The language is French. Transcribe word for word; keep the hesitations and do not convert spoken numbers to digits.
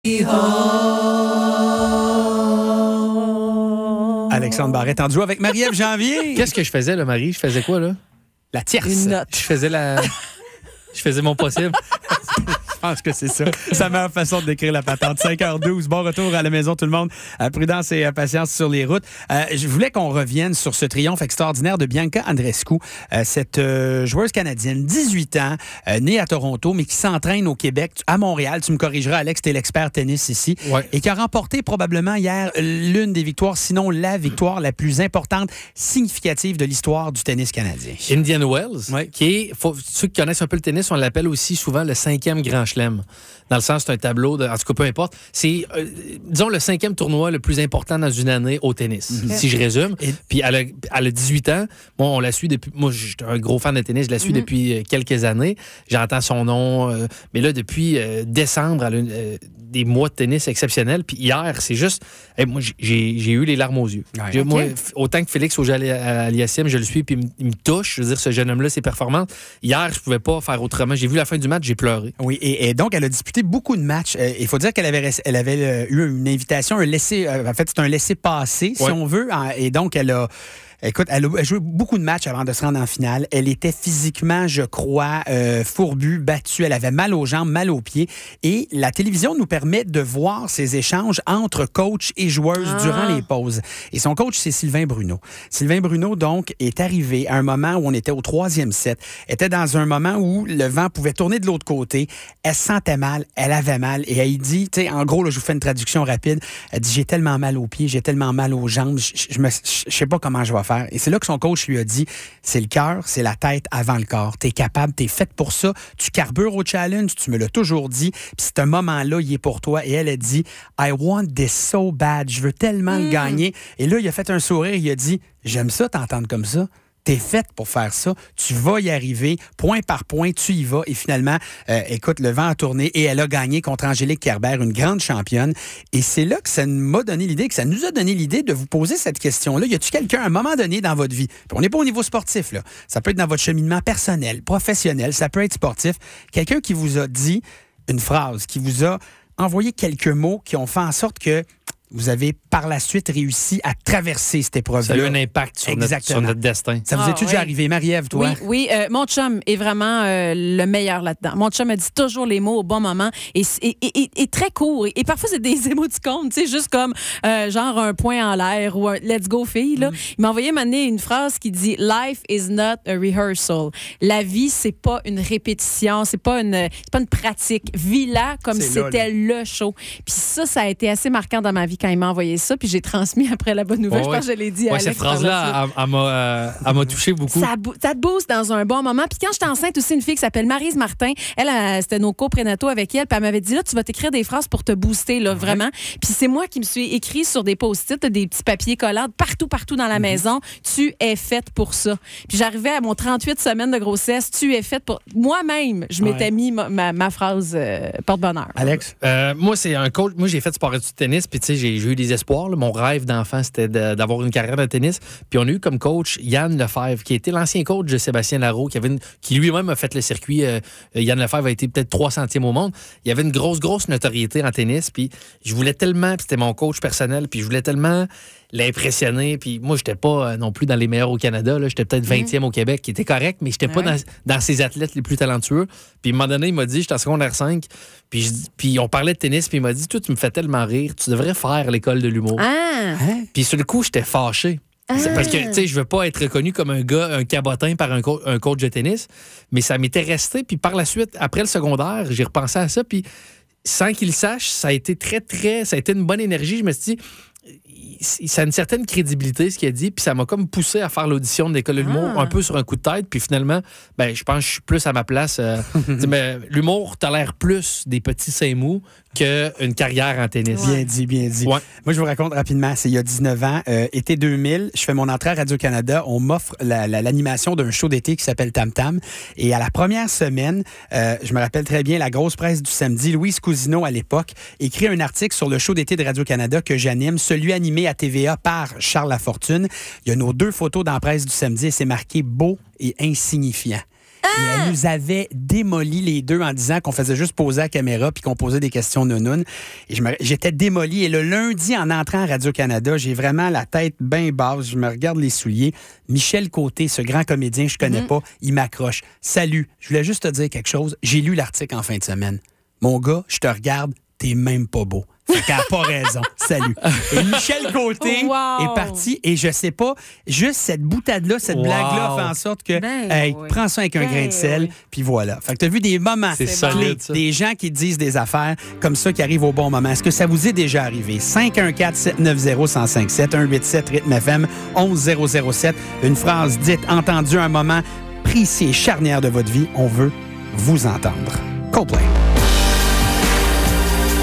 Alexandre Barrette en duo avec Marie-Ève Janvier. Qu'est-ce que je faisais, là, Marie? Je faisais quoi, là? La tierce. Une note. Je faisais la... Je faisais mon possible. Je pense que c'est ça. Sa meilleure façon de décrire la patente. cinq heures douze. Bon retour à la maison, tout le monde. Euh, prudence et euh, patience sur les routes. Euh, je voulais qu'on revienne sur ce triomphe extraordinaire de Bianca Andreescu, euh, cette euh, joueuse canadienne, dix-huit ans, euh, née à Toronto, mais qui s'entraîne au Québec, à Montréal. Tu me corrigeras, Alex, t'es l'expert tennis ici. Ouais. Et qui a remporté probablement hier l'une des victoires, sinon la victoire la plus importante, significative de l'histoire du tennis canadien. Indian Wells, Ouais. qui est, faut, ceux qui connaissent un peu le tennis, on l'appelle aussi souvent le cinquième grand chelem. Dans le sens, c'est un tableau, de, en tout cas, peu importe. C'est, euh, disons, le cinquième tournoi le plus important dans une année au tennis, mm-hmm. si je résume. Et... Puis elle a, elle a dix-huit ans. Moi, on la suit depuis... Moi, je suis un gros fan de tennis. Je la suis mm-hmm. depuis quelques années. J'entends son nom. Euh, mais là, depuis euh, décembre, elle a euh, des mois de tennis exceptionnels. Puis hier, c'est juste... Hey, moi, j'ai, j'ai eu les larmes aux yeux. Ouais, okay. Moi, autant que Félix Auger-Aliassime, je le suis, puis il me touche. Je veux dire, ce jeune homme-là, ses performances. Hier, je pouvais pas faire autrement. J'ai vu la fin du match, j'ai pleuré. Oui, et, et donc, elle a disputé beaucoup de matchs. Euh, il faut dire qu'elle avait, elle avait euh, eu une invitation, un laissez, euh, en fait, c'est un laissez-passer, si ouais. on veut. Hein, et donc, elle a... Écoute, elle a joué beaucoup de matchs avant de se rendre en finale. Elle était physiquement, je crois, euh, fourbue, battue. Elle avait mal aux jambes, mal aux pieds. Et la télévision nous permet de voir ces échanges entre coach et joueuse ah. durant les pauses. Et son coach, c'est Sylvain Bruno. Sylvain Bruno, donc, est arrivé à un moment où on était au troisième set. Était dans un moment où le vent pouvait tourner de l'autre côté. Elle se sentait mal, elle avait mal. Et elle dit, tu sais, en gros, là, je vous fais une traduction rapide. Elle dit, j'ai tellement mal aux pieds, j'ai tellement mal aux jambes, je, je, je, je sais pas comment je vais faire. Et c'est là que son coach lui a dit, c'est le cœur, c'est la tête avant le corps. T'es capable, t'es faite pour ça. Tu carbures au challenge, tu me l'as toujours dit. Puis ce moment-là, il est pour toi. Et elle a dit, I want this so bad. Je veux tellement mm. le gagner. Et là, il a fait un sourire. Il a dit, j'aime ça t'entendre comme ça. T'es faite pour faire ça. Tu vas y arriver. Point par point, tu y vas. Et finalement, euh, écoute, le vent a tourné et elle a gagné contre Angélique Kerber, une grande championne. Et c'est là que ça m'a donné l'idée, que ça nous a donné l'idée de vous poser cette question-là. Y a-t-il quelqu'un à un moment donné dans votre vie? Puis on n'est pas au niveau sportif, là. Ça peut être dans votre cheminement personnel, professionnel, ça peut être sportif. Quelqu'un qui vous a dit une phrase, qui vous a envoyé quelques mots qui ont fait en sorte que vous avez par la suite réussi à traverser cette épreuve-là. Ça a eu un impact sur, notre, sur notre destin. Ça vous ah, est-tu oui. déjà arrivé? Marie-Ève, toi? Oui, oui euh, mon chum est vraiment euh, le meilleur là-dedans. Mon chum a dit toujours les mots au bon moment et, et, et, et très court. Et, et parfois, c'est des émoticônes, tu sais, juste comme euh, genre un point en l'air ou un « let's go, fille ». Là. Mm. Il m'a envoyé m'amener une phrase qui dit « Life is not a rehearsal ». La vie, c'est pas une répétition, c'est pas une, c'est pas une pratique. Vis-la comme c'est si là, c'était là. le show. Puis ça, ça a été assez marquant dans ma vie quand il m'a envoyé ça. Puis j'ai transmis après la bonne nouvelle. Oh, je pense que je l'ai dit à ouais, Alex. Cette phrase-là, elle, elle, m'a, euh, elle m'a touché beaucoup. Ça, ça te booste dans un bon moment. Puis quand j'étais enceinte aussi, une fille qui s'appelle Maryse Martin, elle, elle c'était nos co-prénataux avec elle, puis elle m'avait dit, là, tu vas t'écrire des phrases pour te booster, là, ouais. vraiment. Puis c'est moi qui me suis écrit sur des post-it, des petits papiers collants, partout, partout dans la mm-hmm. maison. Tu es faite pour ça. Puis j'arrivais à mon trente-huit semaines de grossesse, tu es faite pour... Moi-même, je m'étais ouais. mis ma, ma, ma phrase euh, porte-bonheur. Alex? Euh, moi, c'est un coach. Moi, j'ai fait sport et du tennis, puis tu sais, j'ai, j'ai eu des espoirs. Là. Mon rêve d'enfant, c'était de, d'avoir une carrière de tennis. Puis on a eu comme coach Yann Lefebvre, qui était l'ancien coach de Sébastien Larreau, qui, avait une, qui lui-même a fait le circuit. Euh, Yann Lefebvre a été peut-être trois centièmes au monde. Il y avait une grosse, grosse notoriété en tennis. Puis je voulais tellement, puis c'était mon coach personnel, puis je voulais tellement l'impressionner. Puis moi, j'étais pas non plus dans les meilleurs au Canada. Là. J'étais peut-être vingtième mmh. au Québec, qui était correct, mais j'étais pas ouais. dans, dans ces athlètes les plus talentueux. Puis à un moment donné, il m'a dit, j'étais en secondaire cinq, puis, je, puis on parlait de tennis, puis il m'a dit, toi, tu me fais tellement rire, tu devrais faire l'école de l'humour. Ah. Hein? Puis sur le coup, j'étais fâché. Ah. C'est parce que, tu sais, je veux pas être reconnu comme un gars, un cabotin par un, co- un coach de tennis, mais ça m'était resté. Puis par la suite, après le secondaire, j'ai repensé à ça, puis sans qu'il le sache, ça a été très, très... Ça a été une bonne énergie. Je me suis dit... Ça a une certaine crédibilité, ce qu'il a dit, puis ça m'a comme poussé à faire l'audition de l'École de l'humour, ah. un peu sur un coup de tête, puis finalement, ben, je pense que je suis plus à ma place. Euh, mais l'humour tolère plus des petits seins mous qu'une carrière en tennis. Ouais. Bien dit, bien dit. Ouais. Moi, je vous raconte rapidement, c'est il y a dix-neuf ans, euh, été deux mille, je fais mon entrée à Radio-Canada, on m'offre la, la, l'animation d'un show d'été qui s'appelle Tam Tam, et à la première semaine, euh, je me rappelle très bien, la grosse presse du samedi, Louise Cousineau, à l'époque, écrit un article sur le show d'été de Radio-Canada que j'anime, celui animé à T V A par Charles Lafortune. Il y a nos deux photos dans la presse du samedi et c'est marqué « beau et insignifiant ». Ah! Et elle nous avait démoli les deux en disant qu'on faisait juste poser à la caméra puis qu'on posait des questions nounounes. Et je me, j'étais démoli. Et le lundi, en entrant à Radio-Canada, j'ai vraiment la tête bien basse. Je me regarde les souliers. Michel Côté, ce grand comédien que je connais mm-hmm. pas, il m'accroche. Salut, je voulais juste te dire quelque chose. J'ai lu l'article en fin de semaine. Mon gars, je te regarde, t'es même pas beau. Fait qu'elle n'a pas raison. Salut. Et Michel Côté wow. est parti et je sais pas, juste cette boutade-là, cette wow. blague-là fait en sorte que, ben, hey, oui. prends ça avec un ben, grain de sel, oui. puis voilà. Fait que t'as vu des moments c'est clés, solide, des gens qui disent des affaires comme ça qui arrivent au bon moment. Est-ce que ça vous est déjà arrivé? cinq un quatre, sept neuf zéro, un zéro cinq sept, un huit sept, rythme F M, onze zéro zéro sept. Une phrase dite, entendue, un moment précis et charnière de votre vie. On veut vous entendre. Coldplay.